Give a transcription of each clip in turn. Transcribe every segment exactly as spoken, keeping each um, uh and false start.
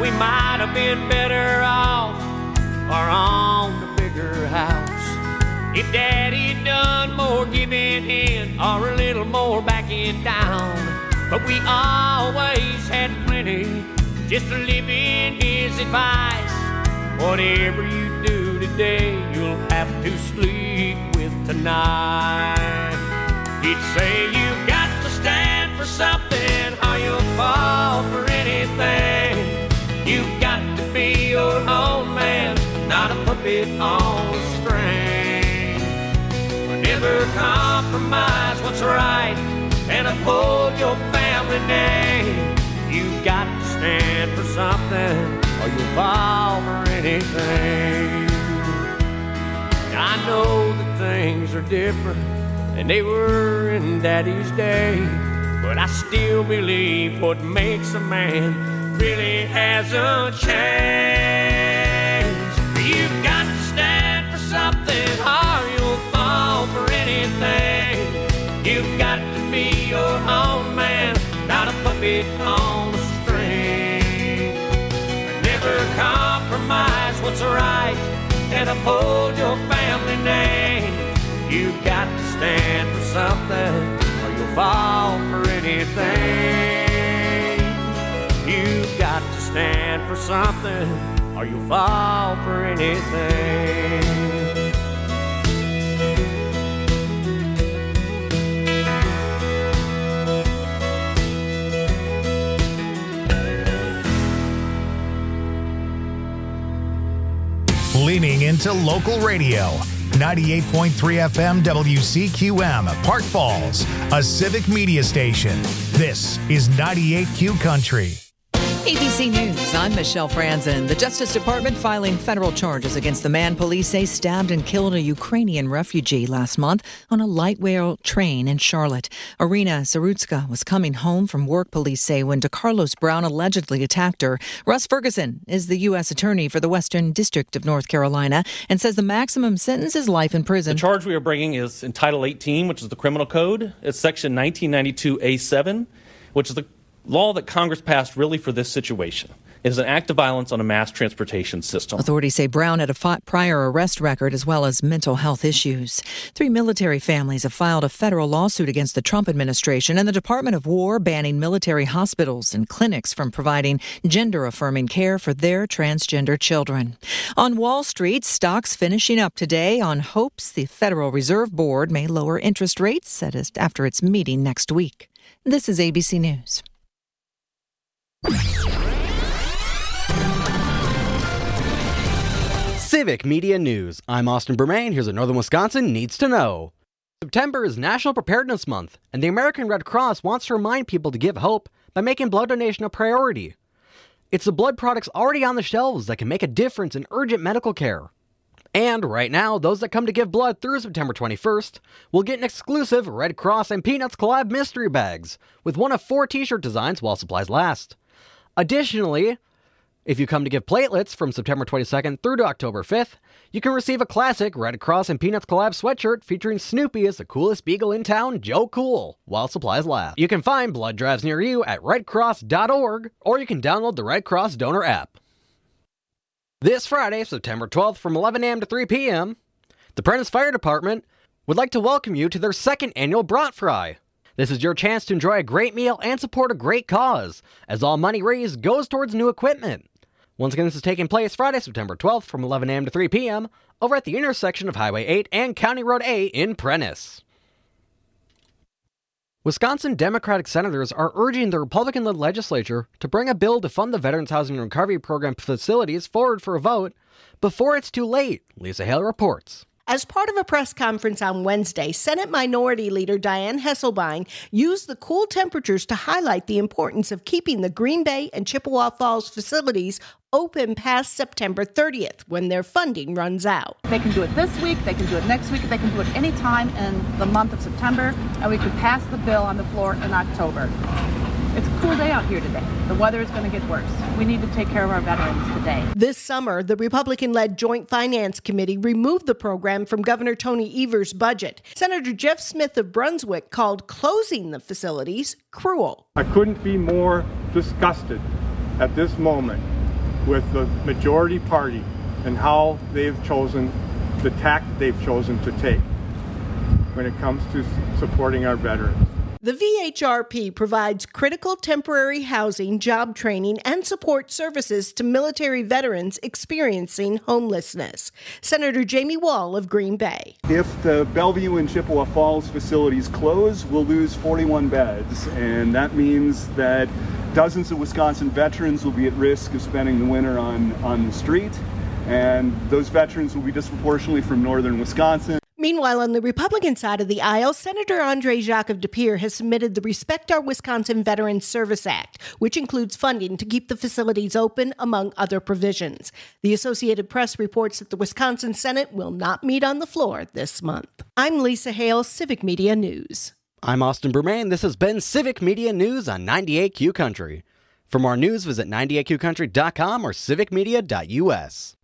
we might have been better off or on the bigger house. If Daddy done more giving in or a little more backing down. But we always had plenty just to live in his advice. Whatever you do today, you'll have to sleep with tonight. He'd say you got to stand for something or you'll fall for anything. You've got to be your own man, not a puppet on a string. Never compromise what's right and uphold your family name. You've got to stand for something or you'll fall for anything. I know that things are different than they were in Daddy's day, but I still believe what makes a man really hasn't changed. You've got to stand for something or you'll fall for anything. You've got to be your own man, not a puppet on a string. Never compromise what's right and uphold your family name. You've got to stand for something or you'll fall for anything. You've got to stand for something or you'll fall for anything. Leaning into local radio. ninety-eight point three F M W C Q M, Park Falls, a civic media station. This is ninety-eight Q Country. A B C News, I'm Michelle Franzen. The Justice Department filing federal charges against the man police say stabbed and killed a Ukrainian refugee last month on a light rail train in Charlotte. Irina Zarutska was coming home from work, police say, when DeCarlos Brown allegedly attacked her. Russ Ferguson is the U S attorney for the Western District of North Carolina and says the maximum sentence is life in prison. The charge we are bringing is in Title eighteen, which is the criminal code. It's Section nineteen ninety-two A seven, which is the law that Congress passed really for this situation. It is an act of violence on a mass transportation system. Authorities say Brown had a prior arrest record as well as mental health issues. Three military families have filed a federal lawsuit against the Trump administration and the Department of War banning military hospitals and clinics from providing gender-affirming care for their transgender children. On Wall Street, stocks finishing up today on hopes the Federal Reserve Board may lower interest rates after its meeting next week. This is A B C News. Civic Media News. I'm Austin Bermain. Here's what Northern Wisconsin needs to know. September is National Preparedness Month, and the American Red Cross wants to remind people to give hope by making blood donation a priority. It's the blood products already on the shelves that can make a difference in urgent medical care. And right now, those that come to give blood through September twenty-first will get an exclusive Red Cross and Peanuts collab mystery bags with one of four t-shirt designs while supplies last. Additionally, if you come to give platelets from September twenty-second through to October fifth, you can receive a classic Red Cross and Peanuts collab sweatshirt featuring Snoopy as the coolest beagle in town, Joe Cool, while supplies last. You can find blood drives near you at red cross dot org, or you can download the Red Cross Donor app. This Friday, September twelfth, from eleven a.m. to three p.m., the Prentice Fire Department would like to welcome you to their second annual Brat Fry. This is your chance to enjoy a great meal and support a great cause, as all money raised goes towards new equipment. Once again, this is taking place Friday, September twelfth, from eleven a.m. to three p.m. over at the intersection of Highway eight and County Road A in Prentice. Wisconsin Democratic senators are urging the Republican-led legislature to bring a bill to fund the Veterans Housing and Recovery Program facilities forward for a vote before it's too late, Lisa Hale reports. As part of a press conference on Wednesday, Senate Minority Leader Dianne Hesselbein used the cool temperatures to highlight the importance of keeping the Green Bay and Chippewa Falls facilities open past September thirtieth, when their funding runs out. They can do it this week, they can do it next week, they can do it any time in the month of September, and we could pass the bill on the floor in October. It's a cool day out here today. The weather is going to get worse. We need to take care of our veterans today. This summer, the Republican-led Joint Finance Committee removed the program from Governor Tony Evers' budget. Senator Jeff Smith of Brunswick called closing the facilities cruel. I couldn't be more disgusted at this moment with the majority party and how they've chosen, the tack they've chosen to take when it comes to supporting our veterans. The V H R P provides critical temporary housing, job training, and support services to military veterans experiencing homelessness. Senator Jamie Wall of Green Bay. If the Bellevue and Chippewa Falls facilities close, we'll lose forty-one beds, and that means that dozens of Wisconsin veterans will be at risk of spending the winter on, on the street, and those veterans will be disproportionately from northern Wisconsin. Meanwhile, on the Republican side of the aisle, Senator Andre Jacques of De Pere has submitted the Respect Our Wisconsin Veterans Service Act, which includes funding to keep the facilities open, among other provisions. The Associated Press reports that the Wisconsin Senate will not meet on the floor this month. I'm Lisa Hale, Civic Media News. I'm Austin Bermain. This has been Civic Media News on ninety-eight Q Country. For more news, visit ninety-eight q country dot com or civic media dot u s.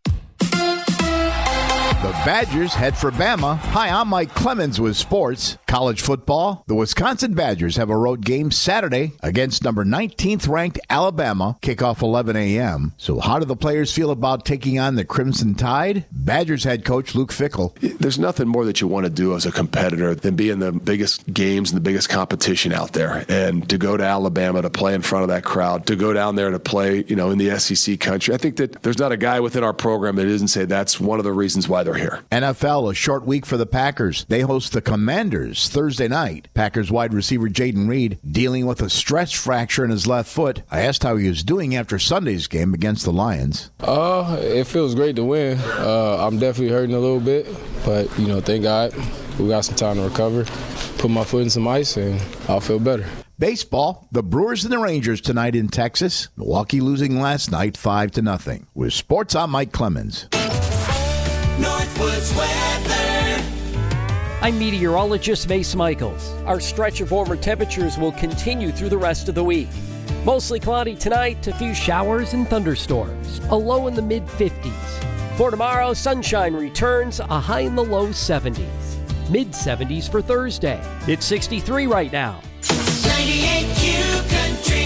The Badgers head for Bama. Hi, I'm Mike Clemens with sports. College football. The Wisconsin Badgers have a road game Saturday against number nineteenth ranked Alabama. Kickoff eleven a.m. So how do the players feel about taking on the Crimson Tide? Badgers head coach Luke Fickell. There's nothing more that you want to do as a competitor than be in the biggest games and the biggest competition out there. And to go to Alabama to play in front of that crowd, to go down there to play, you know, in the S E C country. I think that there's not a guy within our program that isn't say that's one of the reasons why they're here. N F L, a short week for the Packers. They host the Commanders Thursday night. Packers wide receiver Jaden Reed dealing with a stress fracture in his left foot. I asked how he was doing after Sunday's game against the Lions. Uh, it feels great to win. Uh, I'm definitely hurting a little bit, but, you know, thank God we got some time to recover. Put my foot in some ice, and I'll feel better. Baseball, the Brewers and the Rangers tonight in Texas. Milwaukee losing last night five to nothing. With sports, I'm Mike Clemens. Northwoods weather. I'm meteorologist Mace Michaels. Our stretch of warmer temperatures will continue through the rest of the week. Mostly cloudy tonight, a few showers and thunderstorms, a low in the mid fifties. For tomorrow, sunshine returns, a high in the low seventies. Mid seventies for Thursday. It's sixty-three right now. ninety-eight Q Country.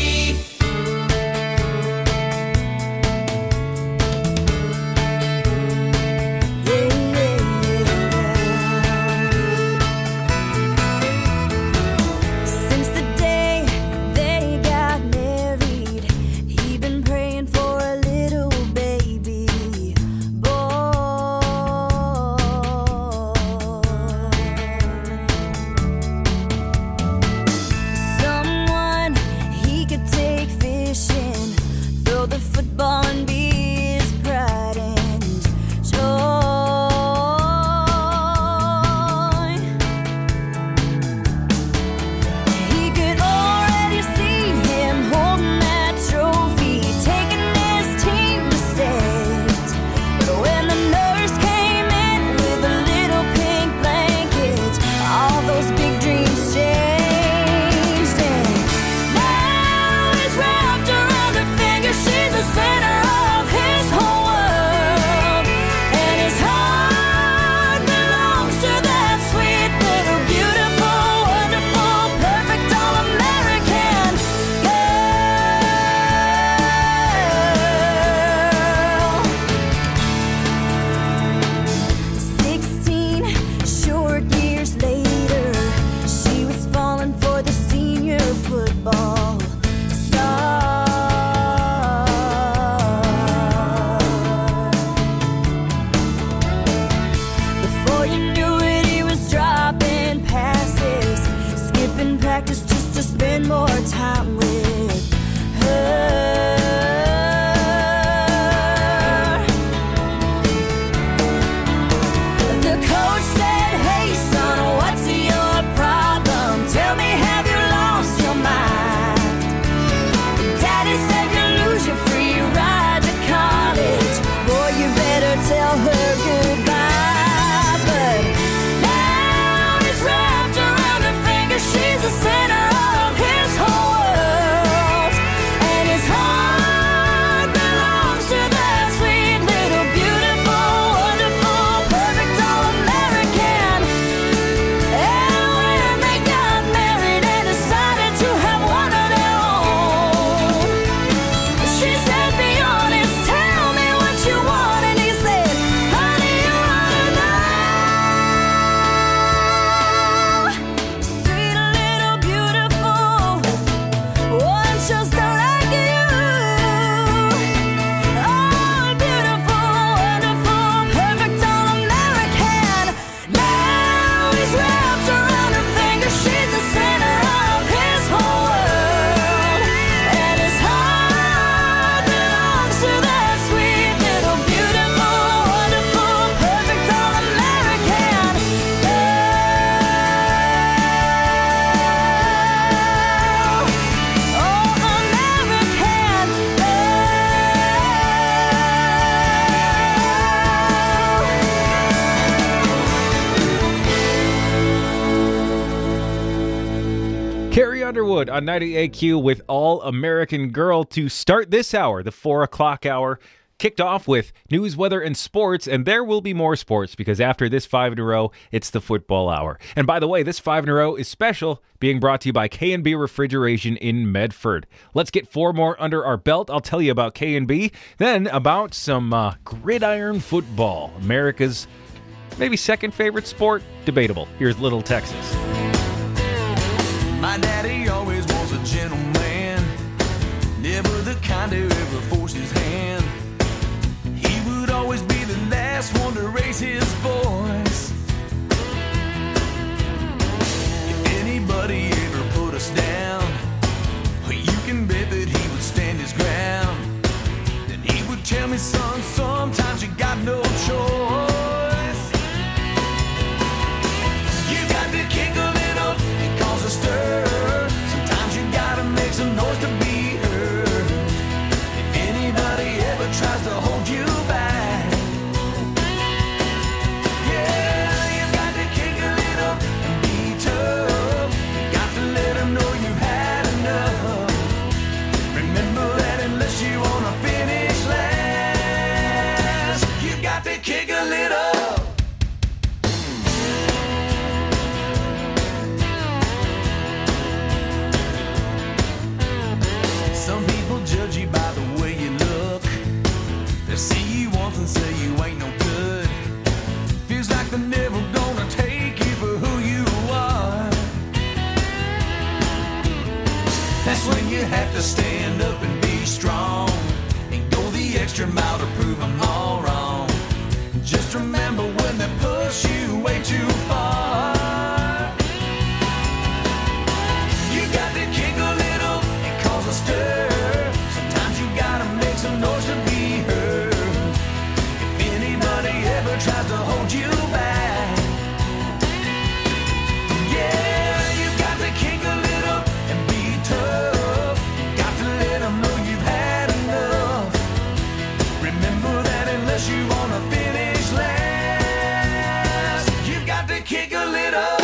Hollywood on ninety-eight Q with All-American Girl to start this hour, the four o'clock hour. Kicked off with news, weather, and sports, and there will be more sports because after this five in a row, it's the football hour. And by the way, this five in a row is special, being brought to you by K and B Refrigeration in Medford. Let's get four more under our belt. I'll tell you about K and B, then about some uh, gridiron football, America's maybe second favorite sport, debatable. Here's Little Texas. My daddy always was a gentleman, never the kind to ever force his hand. He would always be the last one to raise his voice. If anybody ever put us down, you can bet that he would stand his ground. Then he would tell me, son, sometimes you got no choice. You got to kick a little and cause a stir. Sometimes you gotta make some noise to be heard. If anybody ever tries to hold you back, yeah, you got to kick a little and be tough. You got to let them know you had enough. Remember that unless you wanna finish last, you got to kick a little. Some people judge you by the way you look. They see you once and say you ain't no good. Feels like they're never gonna take you for who you are. That's when you have to stand up and be strong and go the extra mile to prove them all wrong. Just remember when they push you way too far, you got to kick a little and cause a stir. Sometimes you gotta make some noise to be heard. If anybody ever tries to hold you back, yeah, you got to kick a little and be tough. You got to let them know you've had enough. Remember that unless you wanna finish last, you got to kick a little.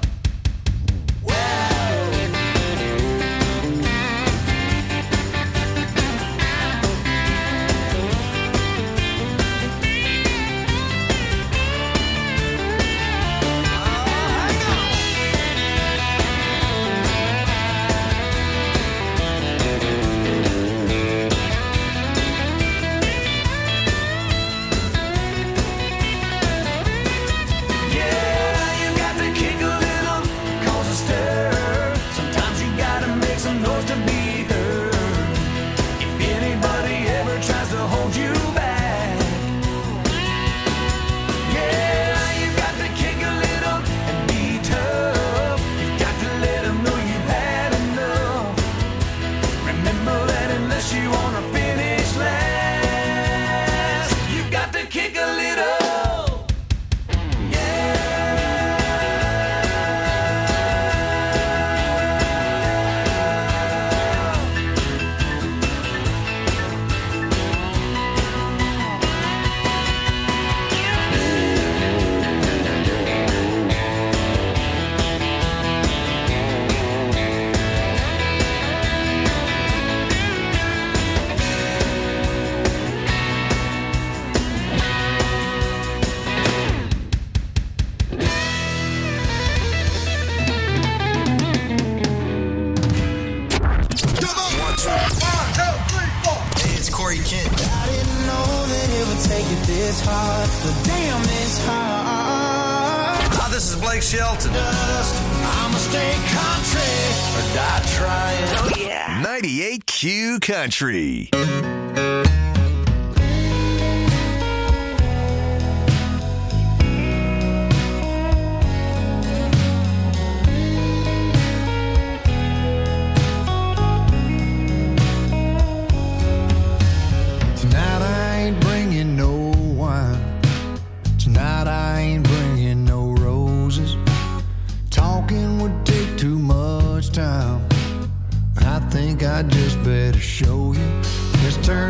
Shelton. I'ma stay country or die trying. Oh yeah. ninety-eight Q Country. Tonight I ain't bringing no wine. Tonight I ain't bringing no roses. Talking would take too much time. I think I just better show you. Just turn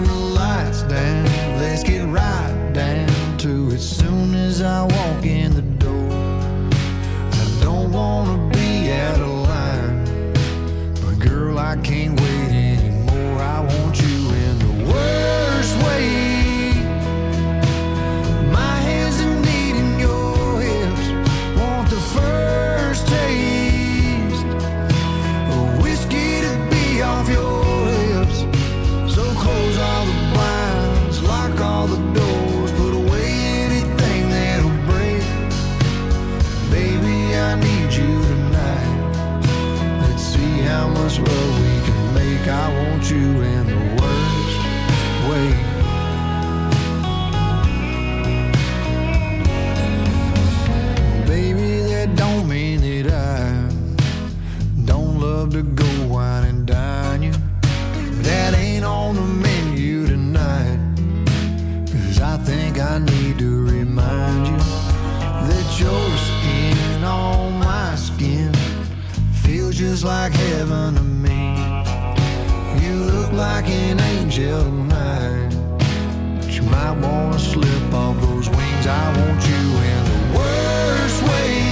But your skin on my skin feels just like heaven to me. You look like an angel tonight, but you might wanna slip off those wings. I want you in the worst way.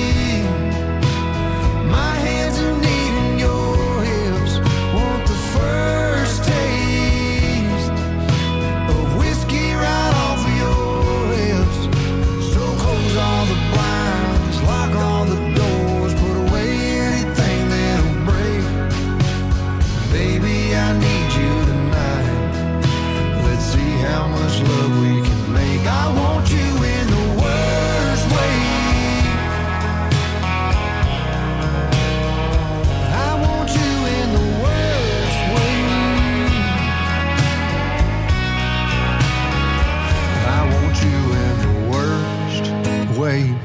My hands are needing your hips. Want the first taste of whiskey right off of your lips. So close all the blinds, lock all the doors, put away anything that'll break. Baby, I need you tonight. Let's see how much love we can make. I want you in the worst way. I want you in the worst way. I want you in the worst way.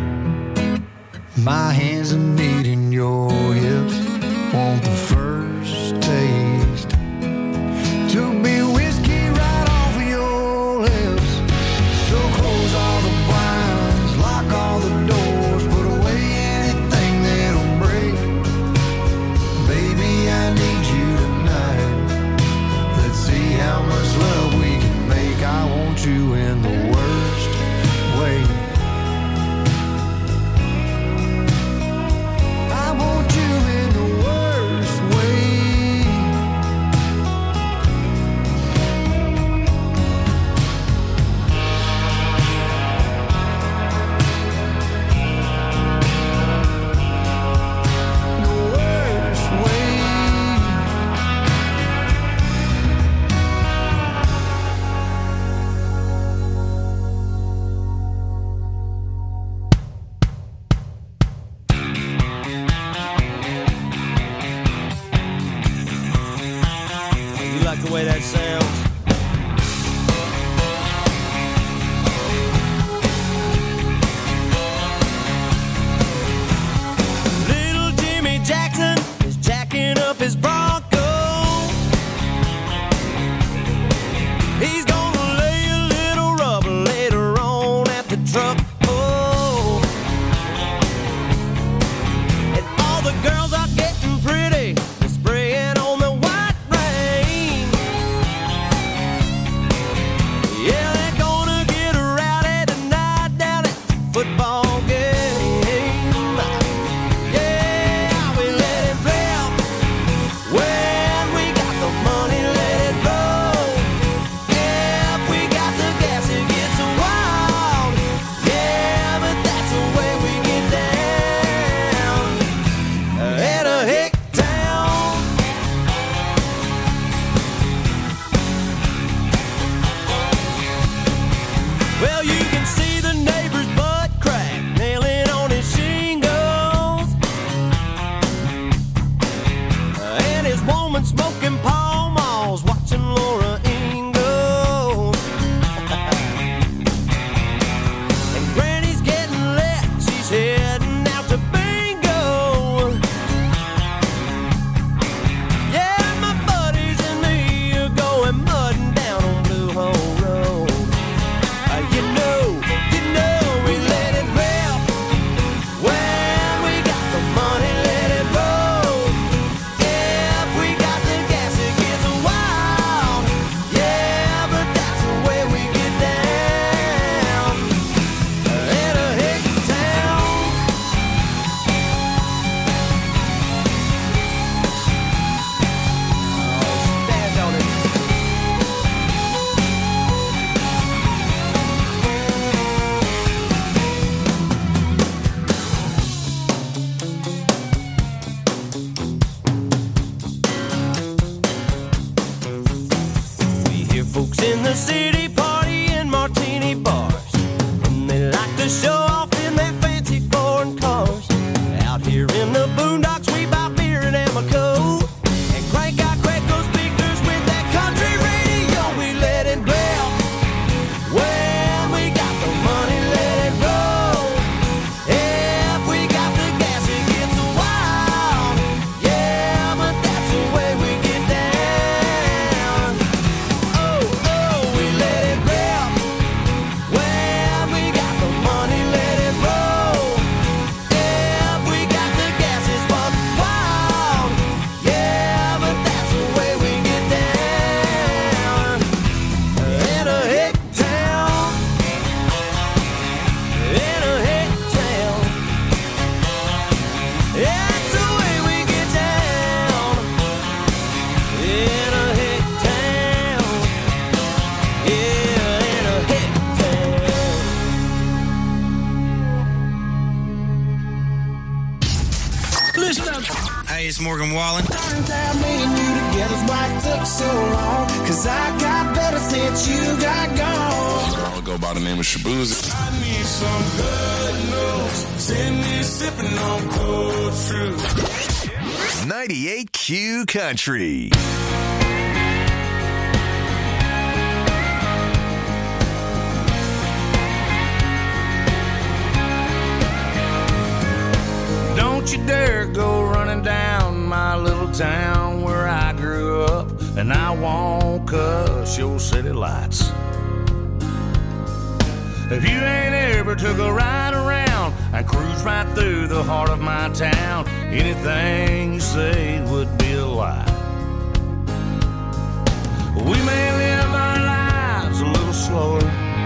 My hands are needing your hips. Want the first taste to be whiskey right off of your lips. So close all the blinds, lock all the doors, put away anything that'll break. Baby, I need you tonight. Let's see how much love we can make. I want you in the worst way. I want you in the worst way. The worst way. You like the way that sounds? Little Jimmy Jackson is jacking up his Bronco. He's gonna lay a little rubber later on at the truck. Oh, and all the girls are getting pretty, they're spraying on the white rain. Yeah, they're gonna get rowdy tonight down at the football game. Yeah, we let it rip. When we got the money, let it roll. If we got the gas, it gets wild. Yeah, but that's the way we get down. At a hick town. Well, you can see the neighbor's butt crack nailing on his shingles, and his woman smoking Pall Malls, watching Laura Ingalls. And Granny's getting lit, she's heading out to bingo. Yeah, my buddies and me are going mudding down on Blue Hole Road. Uh, you know, you know we let it rip. When we got the money, let it roll. If we got the gas, it gets wild. Yeah, but that's the way we get down. In a hick town. Oh, stand on it. We hear folks in the city party in martini bars, and they like to show off in their fancy foreign cars. Out here in the boondocks, we buy beer and Amoco, and crank out Quaco speakers with that country radio. We let it rip. When we got the money, let it roll. If we got the gas, it gets wild. Yeah, but that's the way we get down. Oh, oh, we let Hey, it's Morgan Wallen. Turned out me and you together's why it took so long. Cause I got better since you got gone. I'll go by the name of Shaboozey. I need some good news. Send me sipping on cold fruit. ninety-eight Q Country. Don't you dare go running down my little town where I grew up, and I won't cuss your city lights. If you ain't ever took a ride around and cruised right through the heart of my town, anything you say would be a lie. We may live our lives a little slower,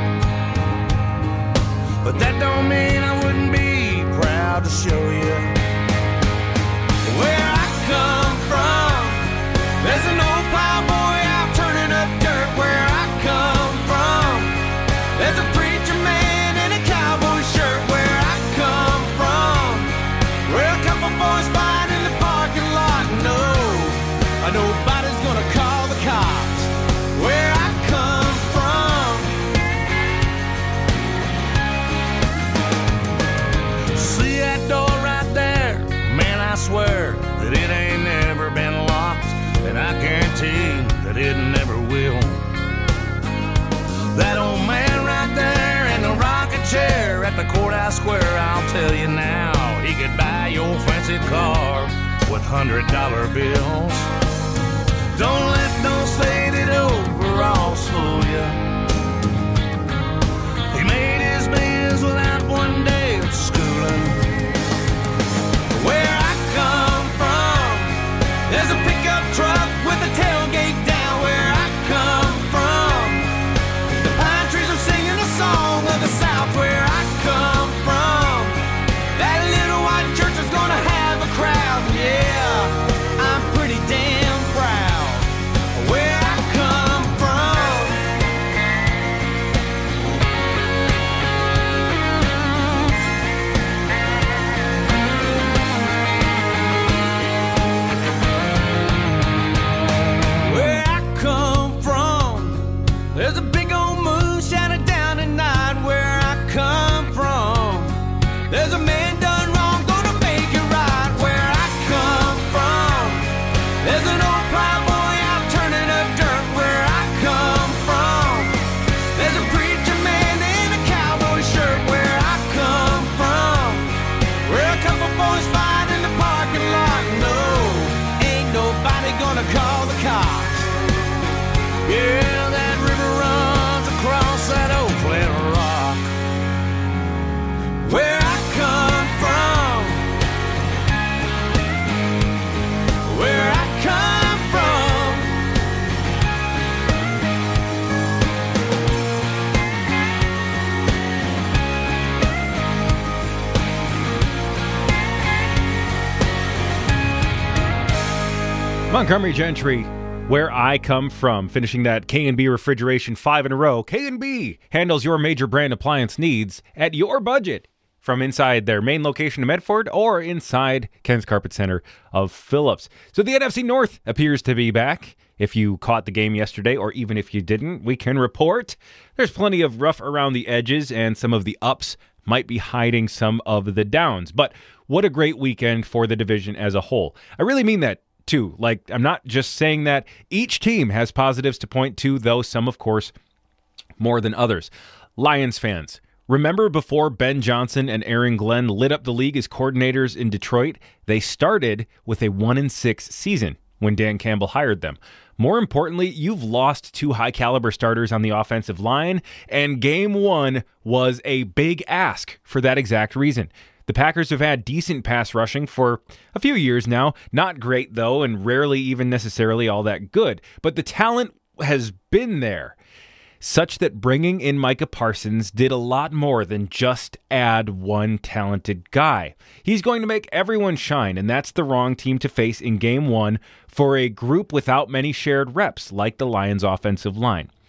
but that don't mean I wouldn't be proud to show you where I come from. There's an old plowboy out turning up dirt where I come from. There's a preacher man in a cowboy shirt where I come from. Where a couple boys fight in the parking lot. No, nobody's gonna call the cops where I come from. See that door right there? Man, I swear that it ain't never been locked, and I guarantee that it never will. That old man right there in the rocking chair at the courthouse square, I'll tell you now, he could buy your fancy car with hundred dollar bills. Don't let those faded overalls fool you. He made his bills without one day of schooling. Where I come from, there's a pickup truck with a tailgate down where I come from. The pine trees are singing a song of the South where I come from. That little white church is gonna have a crowd, yeah, I'm pretty damn proud where I come from. Where I come from, there's a big old moon shining down at night where I come from. There's a man done wrong, gonna make it right where I come from. There's an old plowboy out turning up dirt where I come from. There's a preacher man in a cowboy shirt where I come from. Where a couple boys fight in the parking lot. No, ain't nobody gonna call the cops. Yeah, that river runs across that old flat rock. Where I come from, where I come from. Montgomery Gentry, Where I Come From, finishing that K and B refrigeration five in a row. K and B handles your major brand appliance needs at your budget, from inside their main location in Medford or inside Ken's Carpet Center of Phillips. So the N F C North appears to be back. If you caught the game yesterday, or even if you didn't, we can report there's plenty of rough around the edges, and some of the ups might be hiding some of the downs. But what a great weekend for the division as a whole. I really mean that too. Like, I'm not just saying that. Each team has positives to point to, though some, of course, more than others. Lions fans, remember before Ben Johnson and Aaron Glenn lit up the league as coordinators in Detroit? They started with a one and six season when Dan Campbell hired them. More importantly, you've lost two high-caliber starters on the offensive line, and game one was a big ask for that exact reason. The Packers have had decent pass rushing for a few years now. Not great, though, and rarely even necessarily all that good. But the talent has been there, such that bringing in Micah Parsons did a lot more than just add one talented guy. He's going to make everyone shine, and that's the wrong team to face in game one for a group without many shared reps, like the Lions' offensive line.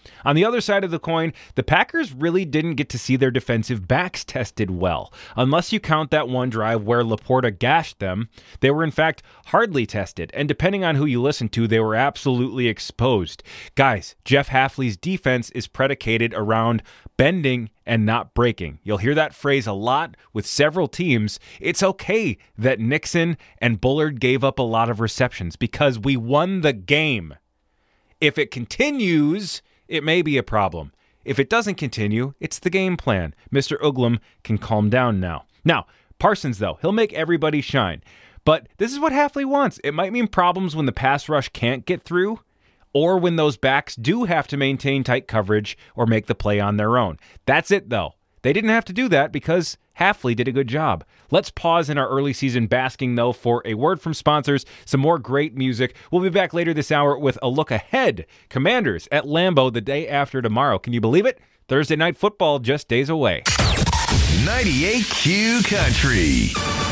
On the other side of the coin, the Packers really didn't get to see their defensive backs tested well. Unless you count that one drive where Laporta gashed them, they were in fact hardly tested, and depending on who you listen to, they were absolutely exposed. Guys, Jeff Hafley's defense is predicated around bending and not breaking. You'll hear that phrase a lot with several teams. It's okay that Nixon and Bullard gave up a lot of receptions because we won the game. If it continues, it may be a problem. If it doesn't continue, it's the game plan. Mister Uglum can calm down now. Now, Parsons, though, he'll make everybody shine. But this is what Hafley wants. It might mean problems when the pass rush can't get through, or when those backs do have to maintain tight coverage or make the play on their own. That's it, though. They didn't have to do that because Hafley did a good job. Let's pause in our early season basking, though, for a word from sponsors, some more great music. We'll be back later this hour with a look ahead. Commanders at Lambeau the day after tomorrow. Can you believe it? Thursday Night Football just days away. ninety-eight Q Country.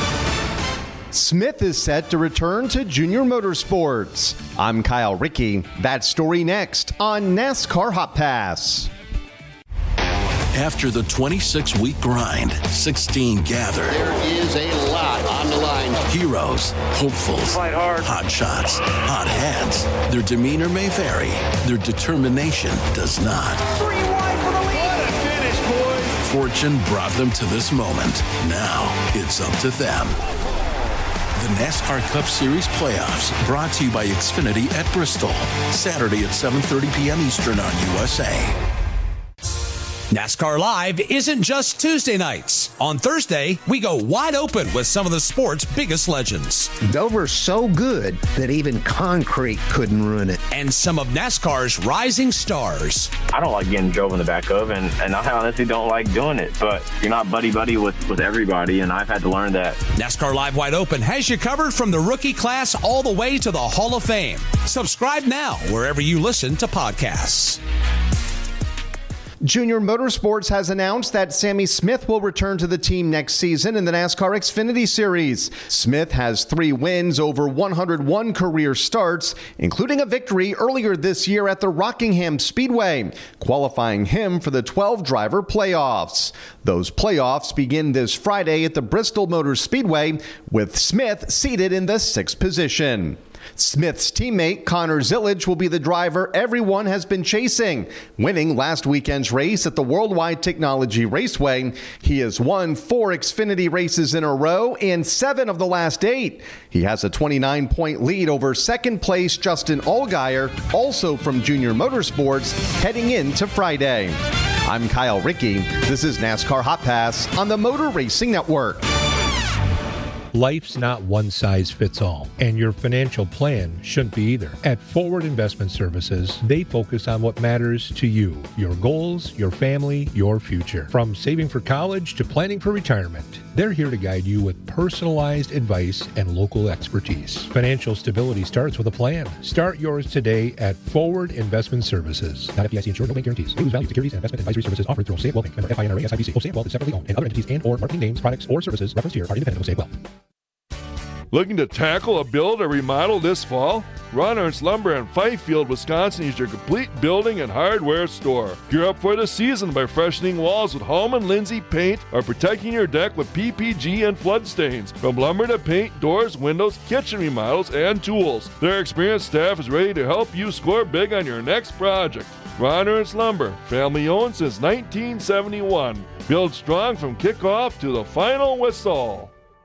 Smith is set to return to Junior Motorsports. I'm Kyle Rickey. That story next on NASCAR Hot Pass. After the twenty-six week grind, sixteen gather. There is a lot on the line. Heroes, hopefuls, hot shots, hot heads. Their demeanor may vary. Their determination does not. Three wide for the lead. What a finish, boys. Fortune brought them to this moment. Now it's up to them. The NASCAR Cup Series playoffs, brought to you by Xfinity at Bristol. Saturday at seven thirty p.m. Eastern on U S A. NASCAR Live isn't just Tuesday nights. On Thursday, we go wide open with some of the sport's biggest legends. Dover's so good that even concrete couldn't ruin it. And some of NASCAR's rising stars. I don't like getting drove in the back of, and, and I honestly don't like doing it, but you're not buddy-buddy with, with everybody, and I've had to learn that. NASCAR Live Wide Open has you covered from the rookie class all the way to the Hall of Fame. Subscribe now wherever you listen to podcasts. Junior Motorsports has announced that Sammy Smith will return to the team next season in the NASCAR Xfinity Series. Smith has three wins over one hundred one career starts, including a victory earlier this year at the Rockingham Speedway, qualifying him for the twelve-driver playoffs. Those playoffs begin this Friday at the Bristol Motor Speedway, with Smith seated in the sixth position. Smith's teammate Connor Zillage will be the driver everyone has been chasing. Winning last weekend's race at the Worldwide Technology Raceway, he has won four Xfinity races in a row and seven of the last eight. He has a twenty-nine point lead over second place Justin Allgaier, also from Junior Motorsports, heading into Friday. I'm Kyle Rickey. This is NASCAR Hot Pass on the Motor Racing Network. Life's not one size fits all, and your financial plan shouldn't be either. At Forward Investment Services, they focus on what matters to you, your goals, your family, your future. From saving for college to planning for retirement, they're here to guide you with personalized advice and local expertise. Financial stability starts with a plan. Start yours today at Forward Investment Services. Not F D I C insured, no bank guarantees. May lose value. Securities and investment advisory services offered through Osaic Wealth Bank. Member F I N R A S I B C. Osaic Wealth is separately owned, and other entities and or marketing names, products, or services referenced here are independent of Osaic Wealth. Looking to tackle a build or remodel this fall? Ron Ernst Lumber in Fifield, Wisconsin is your complete building and hardware store. Gear up for the season by freshening walls with Holman Lindsay paint or protecting your deck with P P G and flood stains. From lumber to paint, doors, windows, kitchen remodels, and tools, their experienced staff is ready to help you score big on your next project. Ron Ernst Lumber, family owned since nineteen seventy-one. Build strong from kickoff to the final whistle.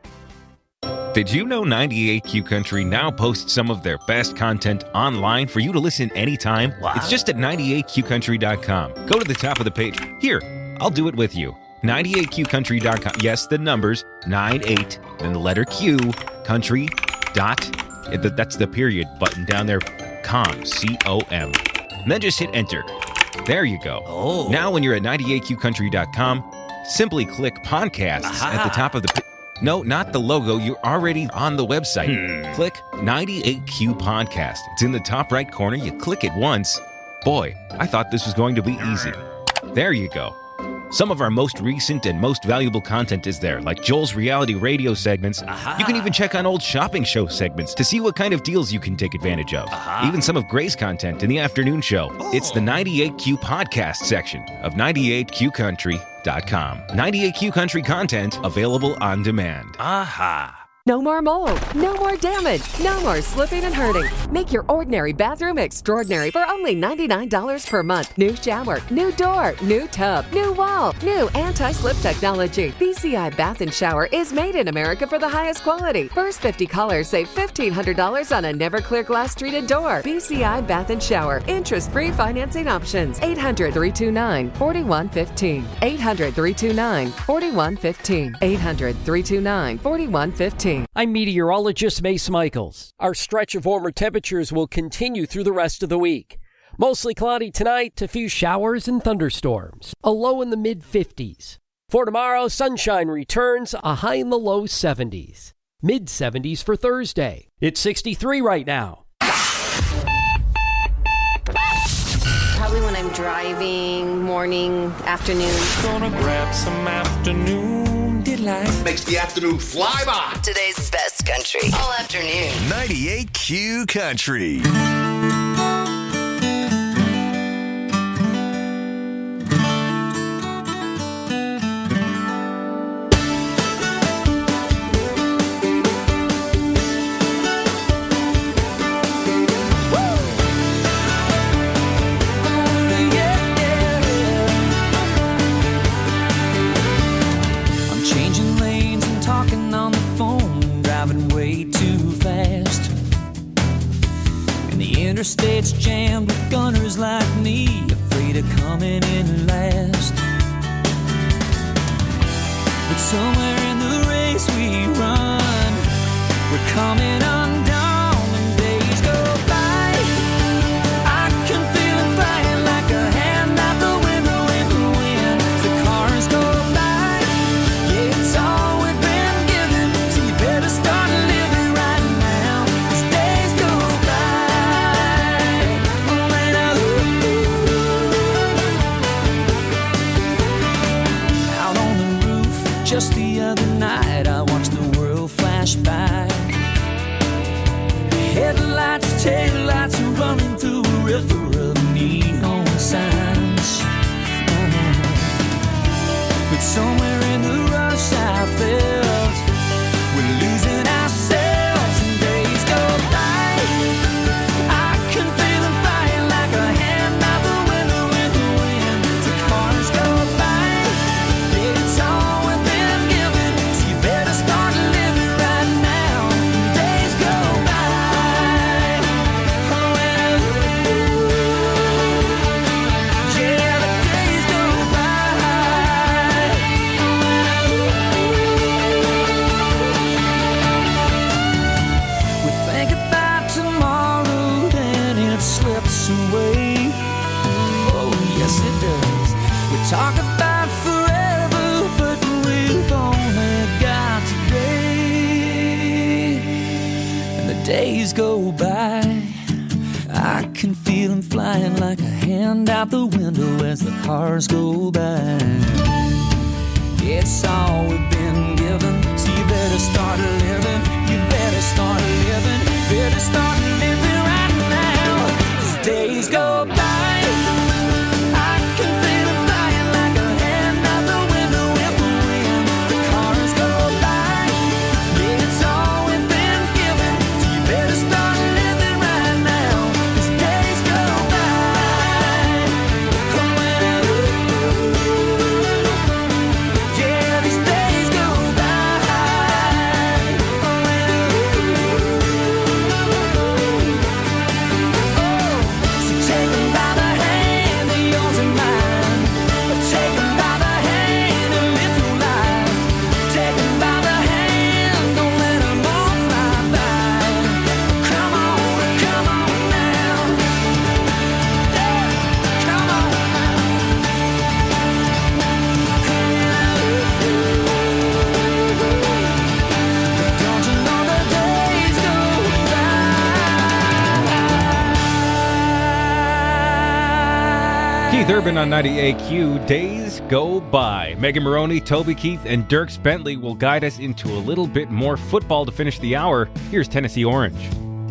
Did you know ninety-eight Q Country now posts some of their best content online for you to listen anytime? Wow. It's just at ninety-eight q country dot com. Go to the top of the page. Here, I'll do it with you. ninety-eight q country dot com. Yes, the numbers, ninety-eight, then the letter Q, country, dot, that's the period button down there, com, C O M. And then just hit enter. There you go. Oh. Now when you're at ninety-eight q country dot com, simply click podcasts Aha. at the top of the page. No, not the logo. You're already on the website. Hmm. Click ninety-eight Q Podcast. It's in the top right corner. You click it once. Boy, I thought this was going to be easy. There you go. Some of our most recent and most valuable content is there, like Joel's reality radio segments. You can even check on old shopping show segments to see what kind of deals you can take advantage of. Even some of Gray's content in the afternoon show. It's the ninety-eight Q podcast section of ninety-eight Q country dot com. ninety-eight Q Country content available on demand. Aha. No more mold, no more damage, no more slipping and hurting. Make your ordinary bathroom extraordinary for only ninety-nine dollars per month. New shower, new door, new tub, new wall, new anti-slip technology. B C I Bath and Shower is made in America for the highest quality. First fifty callers save fifteen hundred dollars on a never clear glass treated door. B C I Bath and Shower. Interest-free financing options. eight hundred, three two nine, four one one five. eight hundred, three two nine, four one one five. eight hundred, three two nine, four one one five. I'm meteorologist Mace Michaels. Our stretch of warmer temperatures will continue through the rest of the week. Mostly cloudy tonight, a few showers and thunderstorms. A low in the mid fifties. For tomorrow, sunshine returns, a high in the low seventies. Mid seventies for Thursday. It's sixty-three right now. Probably when I'm driving, morning, afternoon. Gonna grab some afternoon delight. Makes the afternoon fly by. Today's best country. All afternoon. ninety-eight Q Country. Interstate's jammed with gunners like me, afraid of coming in last. But somewhere in the race we run, we're coming undone and days go by. I can feel it flying like a hand out the window in the wind. The cars go by, yeah, it's all we've been given, so you better start living right now, 'cause days go by. Just the other night, I watched the world flash by. Headlights, taillights are running through a river of neon signs. Oh. But somewhere in the rush I felt we're losing ourselves and days go by. I can feel them flying like a hand out the window in the wind. The cars go by, it's all we've been given, so you better start living right now. Days go by. Oh, well, yeah, the days go by. We think about tomorrow, then it slips away. Oh, yes, it does. We talk about forever, but we've only got today. And the days go by. I can feel them flying like a hand out the window as the cars go by. It's all we've been given, so you better start living. You better start living. Better start living right now, 'cause days go by. I can feel them flying like a hand out the window in the wind. The cars go by, yeah, it's all we've been given, so you better start living right now, 'cause days go by. Oh, well, yeah, these days go by. Oh, well, Keith Urban on ninety-eight Q. Days go by. Megan Maroney, Toby Keith, and Dierks Bentley will guide us into a little bit more football to finish the hour. Here's Tennessee Orange.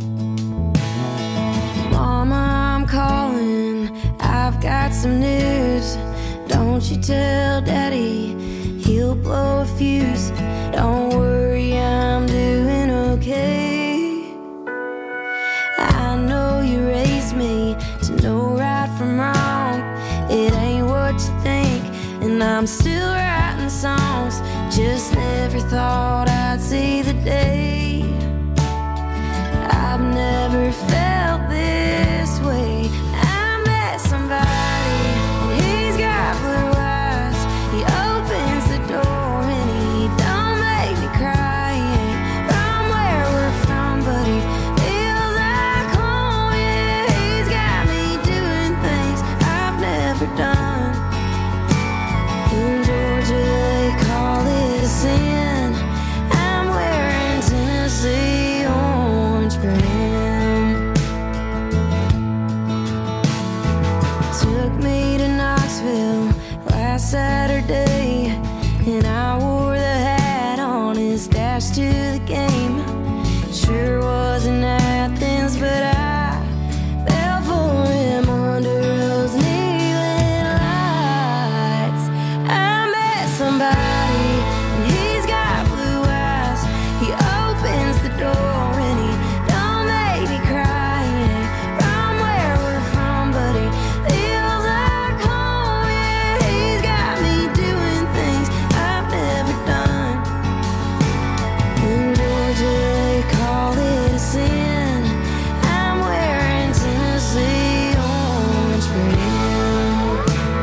Mama, I'm calling. I've got some news. Don't you tell Daddy, he'll blow a fuse. Don't worry, I'm doing okay. I know you raised me to know right from wrong. It ain't what you think, and I'm still writing songs. Just never thought I'd see the day. I've never felt this way. I met somebody, and he's got blue eyes. He opens the door, and he don't make me cry. He ain't from where we're from, but he feels like home. Yeah, he's got me doing things I've never done. In Georgia, they call it a sin. I'm wearing Tennessee orange for him. Took me to Knoxville last Saturday, and I wore the hat on his dash to the game. Sure wasn't Athens, but I fell for him under those neon lights. I met somebody, and he's got blue eyes. He opens the door, and he don't make me cry. He ain't from where we're from, but he feels like home. Yeah, he's got me doing things I've never done. In Georgia, they call it a sin. I'm wearing Tennessee orange for him.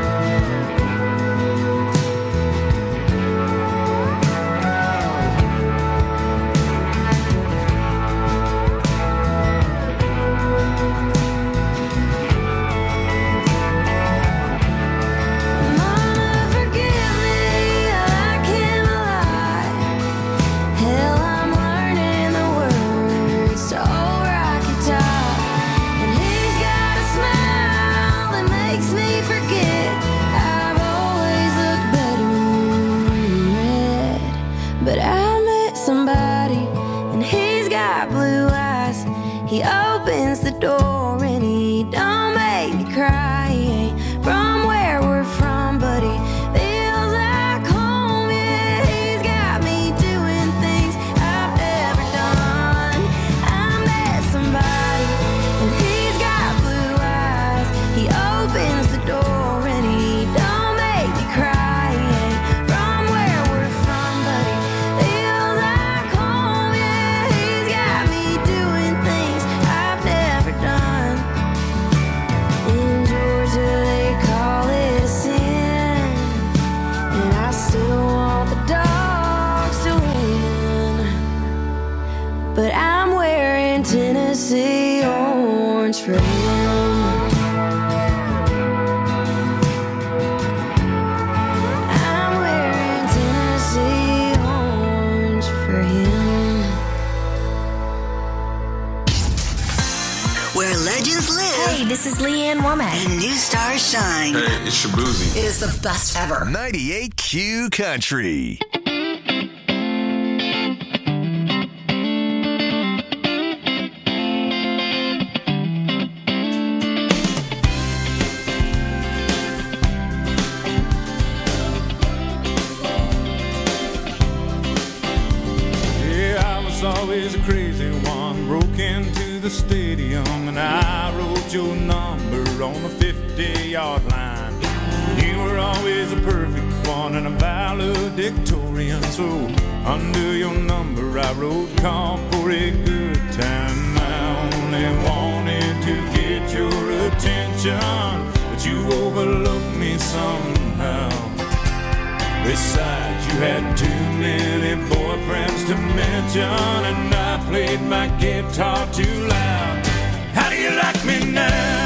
Mama, forgive me, I can't lie. Hell, I'm learning the words to Old Rocky Top. And he's got a smile that makes me forget I've always looked better in red. But I met somebody, and he's got blue eyes. He opens the door, and he don't make me cry. He ain't from where we're from, but he feels like home. Yeah, he's got me doing things I've never done. I met somebody, and he's got blue eyes. He opens the door, and he don't make me cry. He ain't from where we're from, but he feels like home. Yeah, he's got me doing things I've never done. In Georgia, they call it a sin, and I still want the dogs to win. But I'm wearing Tennessee orange for him. I'm wearing Tennessee orange for him. Where legends live. Hey, this is Leanne Womack. And new stars shine. Hey, it's Shabuzi. It is the best ever. ninety-eight Q Country. Yeah, I was always a crazy one. Broke into the stadium and I wrote your number on the fifty-yard line. You were always a perfect one and a valedictorian. So under your number I wrote call for a good time. I only wanted to get your attention, but you overlooked me somehow. Besides, you had too many boyfriends to mention, and I played my guitar too loud. How do you like me now?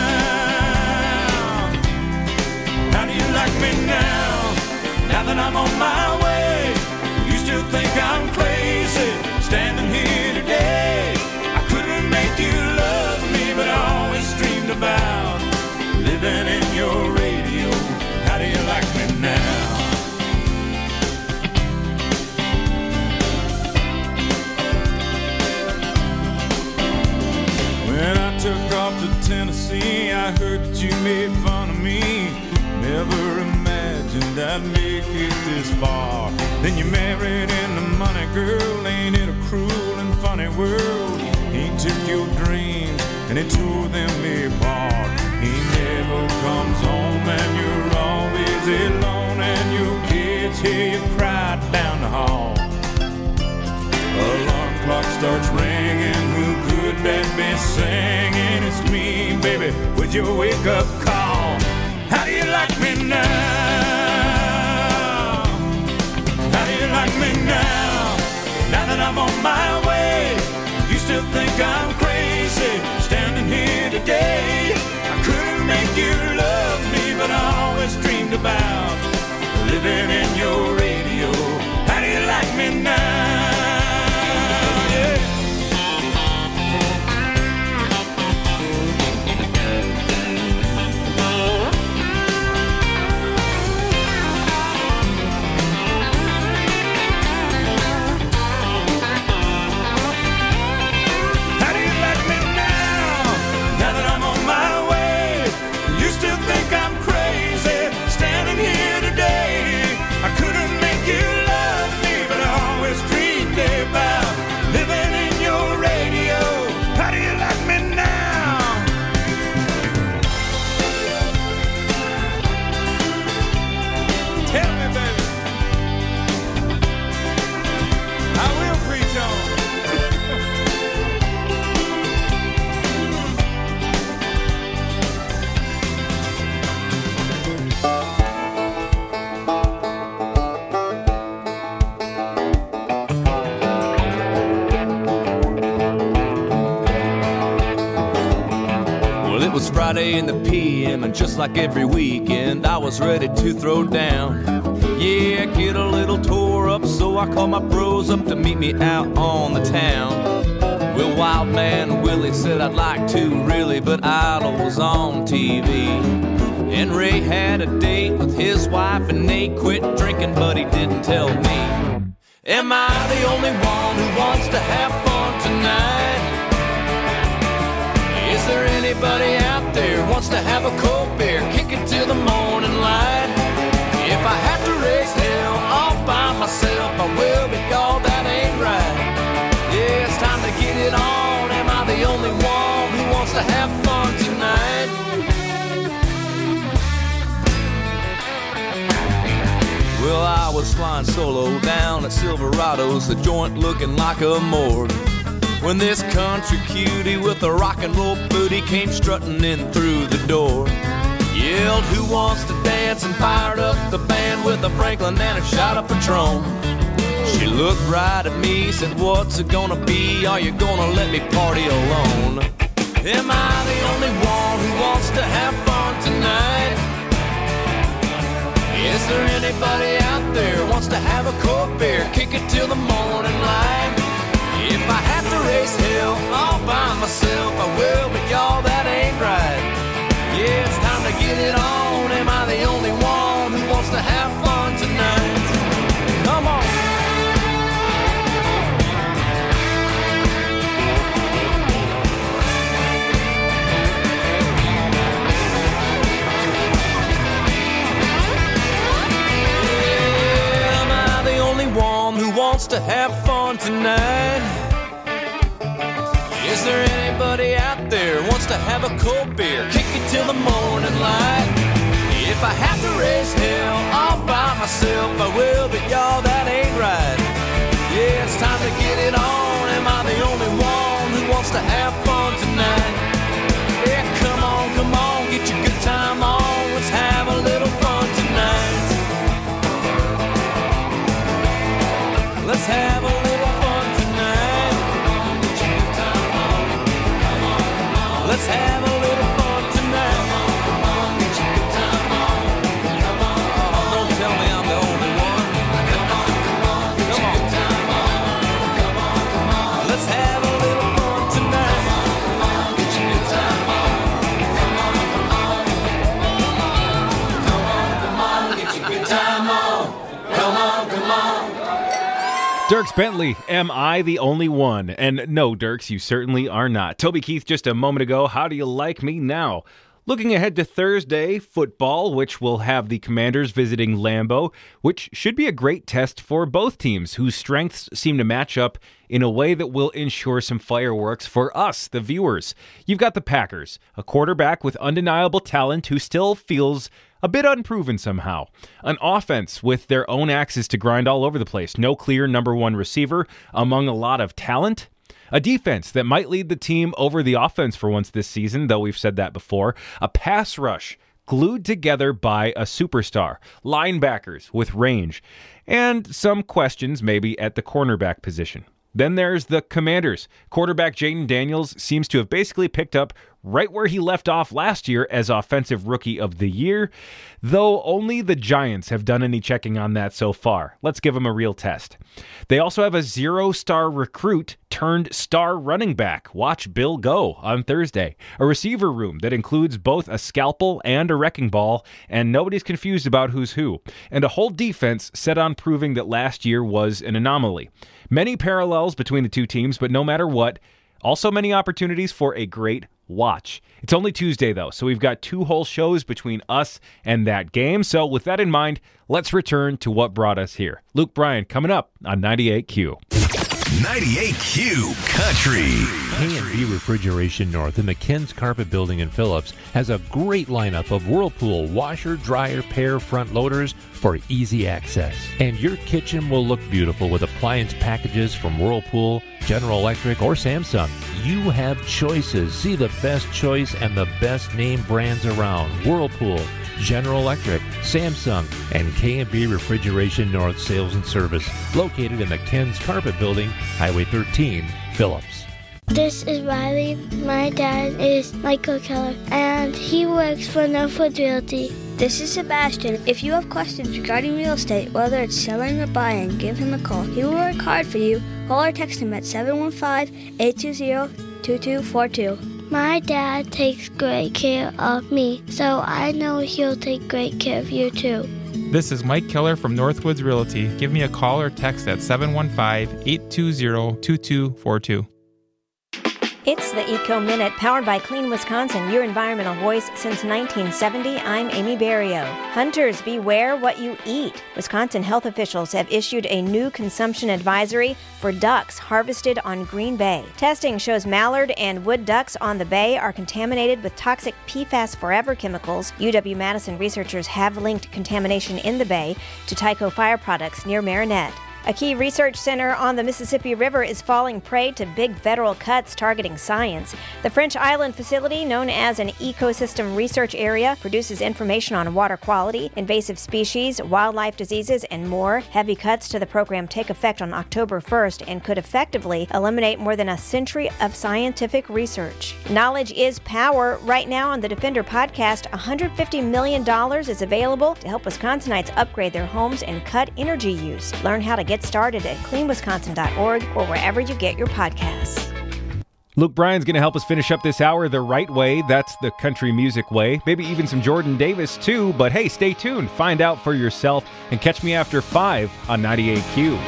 How do you like me now? Now that I'm on my way, you still think I'm crazy standing here today. I couldn't make you love me, but I always dreamed about living in your radio never imagined I'd make it this far. Then you married into money, girl. Ain't it a cruel and funny world? He took your dreams and he tore them apart. He never comes home and you're always alone, and your kids hear you cry down the hall. Alarm clock starts ringing, who could that be singing? It's me, baby, with your wake-up call. How do you like me now? How do you like me now? Now that I'm on my way, you still think I'm crazy, standing here today. I couldn't make you love me, but I always dreamed about living in your radio. How do you like me now? Friday in the P M, and just like every weekend, I was ready to throw down. Yeah, get a little tore up, so I called my bros up to meet me out on the town. Well, Wild Man Willie said I'd like to really, but Idol was on T V. And Ray had a date with his wife, and Nate quit drinking, but he didn't tell me. Am I the only one who wants to have fun tonight? Is there anybody out there who wants to have a cold beer, kick it till the morning light? If I have to raise hell all by myself, I will, but y'all, that ain't right. Yeah, it's time to get it on. Am I the only one who wants to have fun tonight? Well, I was flying solo down at Silverado's, the joint looking like a morgue, when this country cutie with a rock and roll booty came strutting in through the door. Yelled, who wants to dance, and fired up the band with a Franklin and a shot of Patron. She looked right at me, said, what's it gonna be? Are you gonna let me party alone? Am I the only one who wants to have fun tonight? Is there anybody out there who wants to have a cold beer, kick it till the morning light? If I have to raise hell all by myself, I will, but y'all, that ain't right. Yeah, it's time to get it on. Am I the only one who wants to have fun tonight? Come on. Yeah, am I the only one who wants to have fun tonight? Is there anybody out there who wants to have a cold beer, kick it till the morning light? If I have to raise hell all by myself, I will, but y'all, that ain't right. Yeah, it's time to get it on. Am I the only one who wants to have fun tonight? Yeah, come on, come on, get your good time on. Let's have a little fun tonight. Let's have a little fun tonight. Let's have a little fun tonight. Come on, get your good time on. Come on, oh, don't tell me I'm the only one. Come on, come on, get your good time on. Come on, come on, let's have a little fun tonight. Come on, get your good time on. Come on, come on, come on, come on, get your good time on. Come on, come on. Dierks Bentley, am I the only one? And no, Dierks, you certainly are not. Toby Keith just a moment ago, how do you like me now? Looking ahead to Thursday, football, which will have the Commanders visiting Lambeau, which should be a great test for both teams, whose strengths seem to match up in a way that will ensure some fireworks for us, the viewers. You've got the Packers, a quarterback with undeniable talent who still feels a bit unproven somehow. An offense with their own axes to grind all over the place. No clear number one receiver among a lot of talent. A defense that might lead the team over the offense for once this season, though we've said that before. A pass rush glued together by a superstar. Linebackers with range. And some questions maybe at the cornerback position. Then there's the Commanders. Quarterback Jayden Daniels seems to have basically picked up right where he left off last year as Offensive Rookie of the Year, though only the Giants have done any checking on that so far. Let's give them a real test. They also have a zero-star recruit turned star running back. Watch Bill go on Thursday. A receiver room that includes both a scalpel and a wrecking ball, and nobody's confused about who's who. And a whole defense set on proving that last year was an anomaly. Many parallels between the two teams, but no matter what, also many opportunities for a great watch. It's only Tuesday, though, so we've got two whole shows between us and that game. So with that in mind, let's return to what brought us here. Luke Bryan coming up on ninety-eight Q. ninety-eight Q Country. K and B Refrigeration North in the Ken's Carpet Building in Phillips has a great lineup of Whirlpool washer, dryer, pair front loaders for easy access. And your kitchen will look beautiful with appliance packages from Whirlpool, General Electric, or Samsung. You have choices. See the best choice and the best name brands around. Whirlpool, General Electric, Samsung, and K and B Refrigeration North Sales and Service, located in the Ken's Carpet Building, Highway thirteen, Phillips. This is Riley. My dad is Michael Keller, and he works for Northwood Realty. This is Sebastian. If you have questions regarding real estate, whether it's selling or buying, give him a call. He will work hard for you. Call or text him at seven one five, eight two zero, two two four two. My dad takes great care of me, so I know he'll take great care of you too. This is Mike Keller from Northwoods Realty. Give me a call or text at seven one five, eight two zero, two two four two. It's the Eco Minute, powered by Clean Wisconsin, your environmental voice since nineteen seventy. I'm Amy Barrio. Hunters, beware what you eat. Wisconsin health officials have issued a new consumption advisory for ducks harvested on Green Bay. Testing shows mallard and wood ducks on the bay are contaminated with toxic P FAS Forever chemicals. U W-Madison researchers have linked contamination in the bay to Tyco Fire Products near Marinette. A key research center on the Mississippi River is falling prey to big federal cuts targeting science. The French Island facility, known as an ecosystem research area, produces information on water quality, invasive species, wildlife diseases, and more. Heavy cuts to the program take effect on October first and could effectively eliminate more than a century of scientific research. Knowledge is power. Right now on the Defender podcast, one hundred fifty million dollars is available to help Wisconsinites upgrade their homes and cut energy use. Learn how to get started at clean wisconsin dot org or wherever you get your podcasts. Luke Bryan's going to help us finish up this hour the right way. That's the country music way. Maybe even some Jordan Davis too. But hey, stay tuned. Find out for yourself and catch me after five on ninety-eight Q.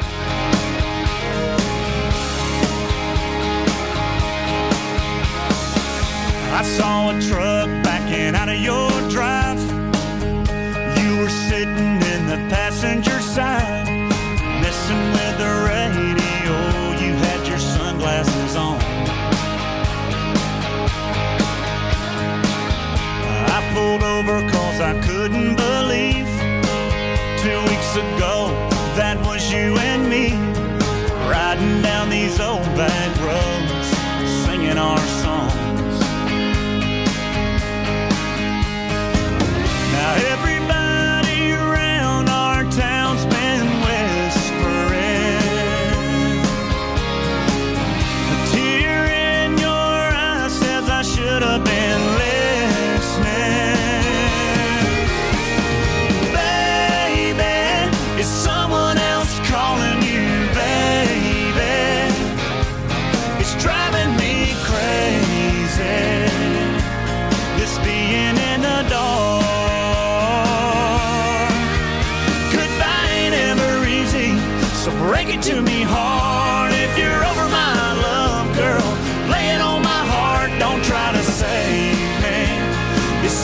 I saw a truck backing out of your drive. You were sitting in the passenger side, messing with the radio. You had your sunglasses on. I pulled over cause I couldn't believe two weeks ago that was you and me, riding down these old back roads, singing our songs. Now everybody around our town's been whispering, a tear in your eye says I should have been listening. Baby, is someone else calling you baby? It's driving me crazy, this being in the dark. So break it to me hard if you're over my love, girl. Lay it on my heart, don't try to save me. Is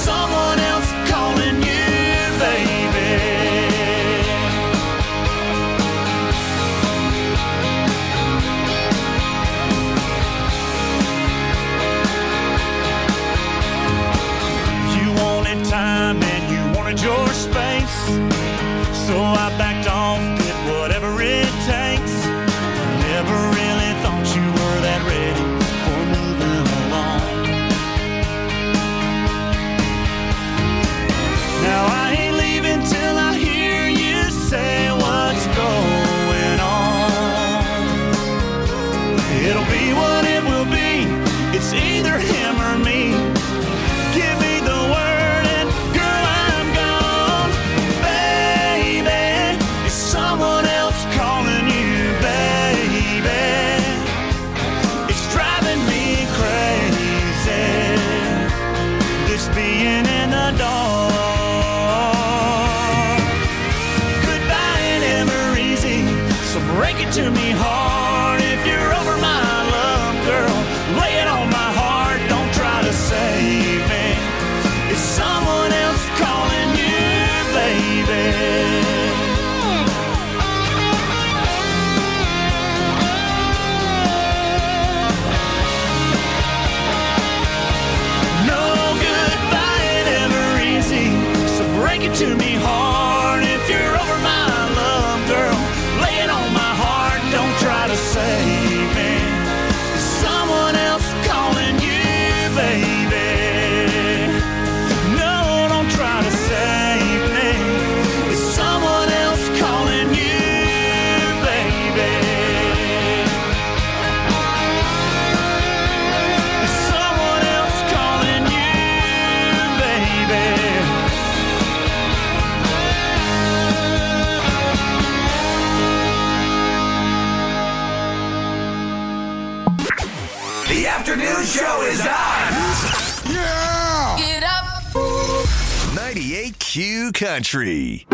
So I backed off, did whatever it takes. Never really thought you were that ready for moving along. Now I ain't leaving till I hear you say what's going on. It'll be what it will be. It's either him or me. Give me the word and girl, I'm gone. Baby, is someone else calling you, baby? It's driving me crazy, this being in the dark. Goodbye ain't ever easy, so break it to me hard. If you're over my love, girl, lay it on my heart. Don't try to save me. It's someone else calling you, baby. No goodbye ain't ever easy, so break it to me hard. If you're over my love, girl, lay it on my heart. Don't try to save me. It's someone else calling you, baby. No, don't try to save me. It's someone else calling you, baby. It's someone else calling you, baby. The afternoon show is on. Yeah! Get up. ninety-eight Q Country.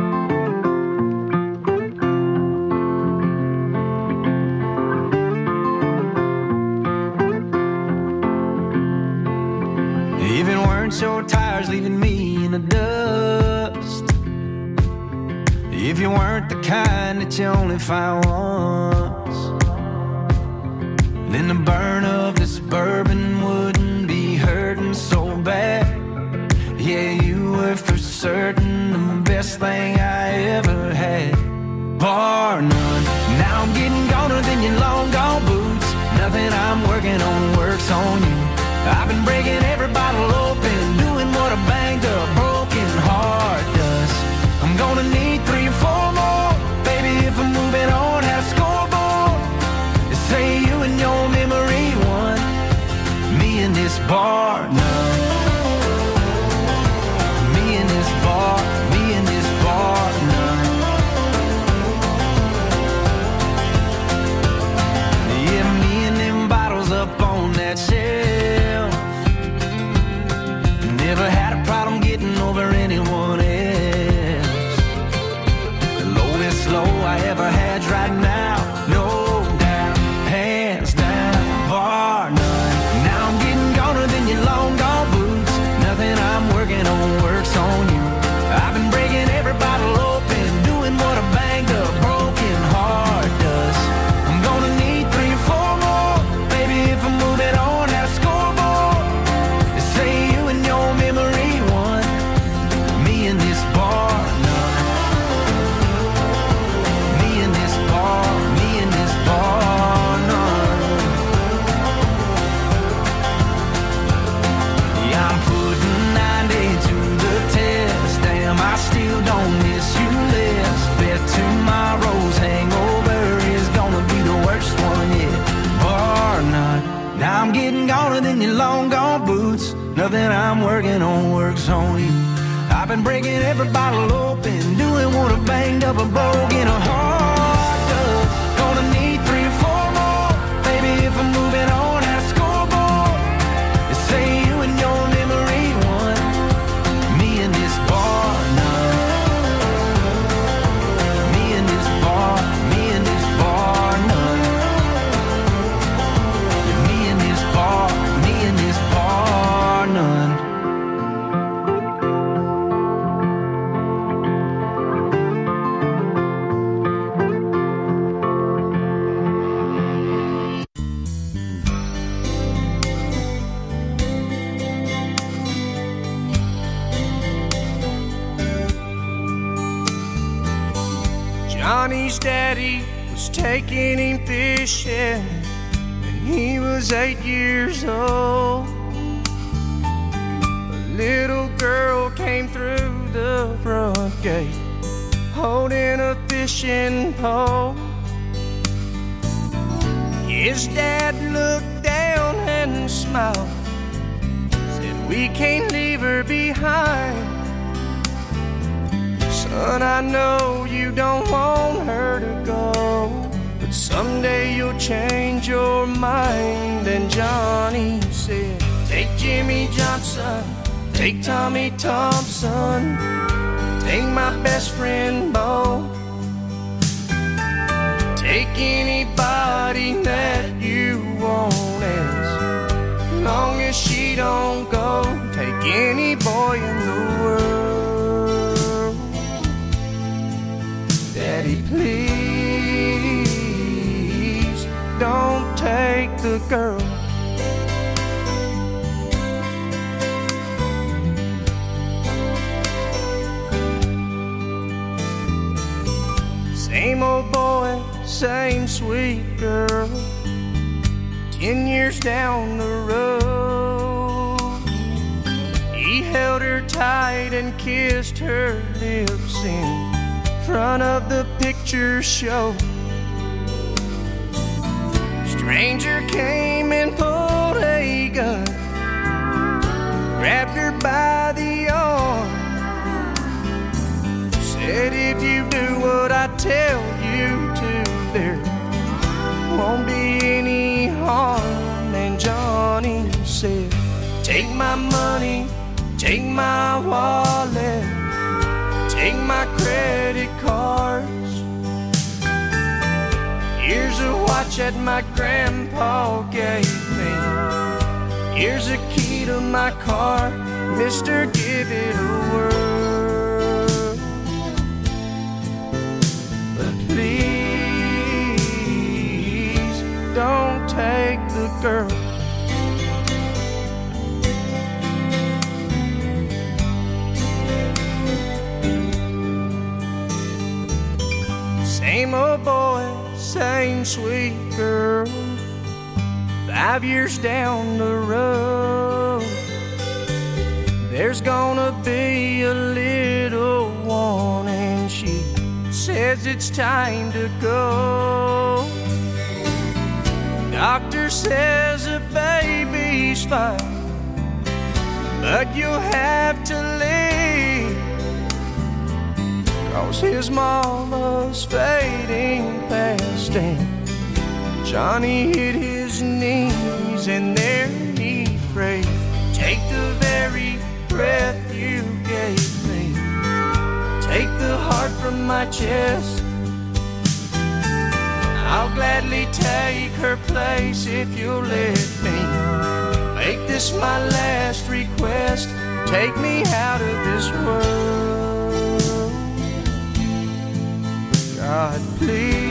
Even weren't your tires leaving me in the dust. If you weren't the kind that you only find once, then the burn of this bourbon wouldn't be hurting so bad. Yeah, you were for certain the best thing I ever had, bar none. Now I'm getting goner than your long gone boots. Nothing I'm working on works on you. I've been breaking every bottle open, doing what a banged up broken heart does. I'm gonna need three or four more, baby, if I'm moving on. Have a scoreboard, say you and your memory won. Me in this bar none. Me in this bar, me in this bar none. Yeah, me and them bottles up on that shelf. Never had a problem getting over anyone else. The lowest low I ever had's right now, no doubt, hands down, bar none. Now I'm getting goner than your long gone boots. Nothing I'm working on works on you. I've been breaking every bottle open, doing what a banged up broken heart does. I'm gonna need three or four more, baby, if I'm moving on. Have a scoreboard, say you and your memory won. Me in this bar none. Me in this bar, me in this bar none. Yeah, I'm putting ninety to the test. Damn, I still don't miss you less. Bet tomorrow's hangover is gonna be the worst one yet, bar none. Now I'm getting goner than your long gone boots. Nothing I'm working on works on you. I've been breaking every bottle open, doing what a banged up and broken heart does. Gonna need three or four more, baby, if I'm moving on. Have a scoreboard, say you and your memory won. Me in this bar none. Me in this bar, me in this bar none. Me in this bar, me in this bar none. Johnny's daddy was taking him fishing when he was eight years old. A little girl came through the front gate holding a fishing pole. His dad looked down and smiled, said, "We can't leave her behind. Son, I know you don't want her to go, but someday you'll change your mind." And Johnny said, "Take Jimmy Johnson, take Tommy Thompson, take my best friend Bo, take anybody that you want, as long as she don't go. Take any boy in the world. Daddy, please don't take the girl." Same old boy, same sweet girl. Ten years down the road, he held her tight and kissed her lips in front of the picture show. Stranger came and pulled a gun, grabbed her by the arm, said, "If you do what I tell you to, there won't be any harm." And Johnny said, "Take my money, take my wallet, take my credit cards. Here's a watch that my grandpa gave me. Here's a key to my car. Mister, give it a whirl. But please don't take the girl." Same old boy, same sweet girl. Five years down the road, there's gonna be a little one, and she says it's time to go. Doctor says the baby's fine, but you'll have to leave, 'cause his mama's fading fast. And Johnny hit his knees and there he prayed, "Take the very breath you gave me, take the heart from my chest. I'll gladly take her place if you'll let me. Make this my last request, take me out of this world. God, please